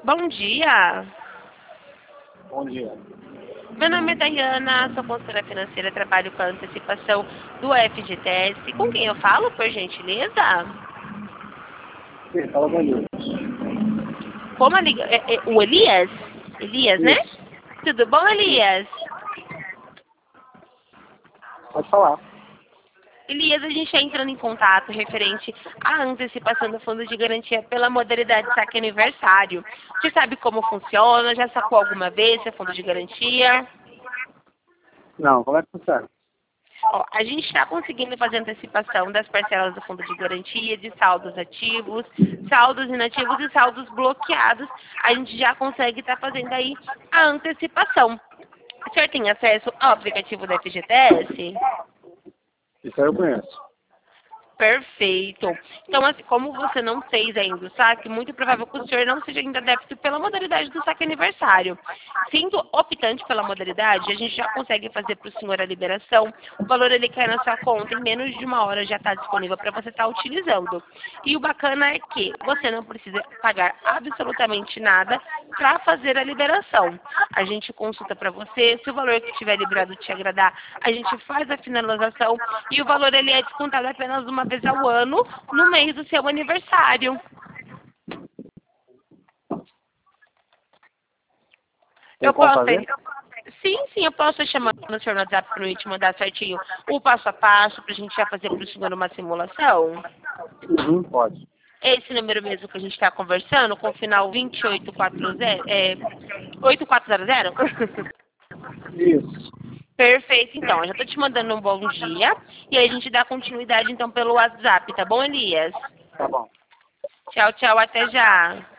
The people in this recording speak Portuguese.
Bom dia. Bom dia. Meu nome é Dayana, sou consultora financeira, trabalho com a antecipação do FGTS. Com quem eu falo, por gentileza? Sim, fala com Deus. Como a liga... o Elias? Elias, né? Isso. Tudo bom, Elias? Pode falar. Elias, a gente está entrando em contato referente à antecipação do fundo de garantia pela modalidade saque aniversário. Você sabe como funciona? Já sacou alguma vez esse fundo de garantia? Não, como é que funciona? Ó, a gente está conseguindo fazer antecipação das parcelas do fundo de garantia, de saldos ativos, saldos inativos e saldos bloqueados. A gente já consegue estar fazendo aí a antecipação. O senhor tem acesso ao aplicativo da FGTS? Isso aí eu conheço. Perfeito. Então, assim, como você não fez ainda o saque, muito provável que o senhor não seja ainda débito pela modalidade do saque aniversário. Sendo optante pela modalidade, a gente já consegue fazer para o senhor a liberação. O valor ele cai na sua conta em menos de uma hora já está disponível para você estar utilizando. E o bacana é que você não precisa pagar absolutamente nada para fazer a liberação. A gente consulta para você, se o valor que estiver liberado te agradar, a gente faz a finalização e o valor ele é descontado apenas uma vez ao ano, no mês do seu aniversário. Tem Eu como posso... fazer? Sim, eu posso chamar no senhor no WhatsApp para te mandar certinho o passo a passo para a gente já fazer para o senhor uma simulação. Uhum, pode. Esse número mesmo que a gente está conversando, com o final 8400? Isso. Perfeito, então. Eu já estou te mandando um bom dia e aí a gente dá continuidade então pelo WhatsApp, tá bom, Elias? Tá bom. Tchau, tchau, até já.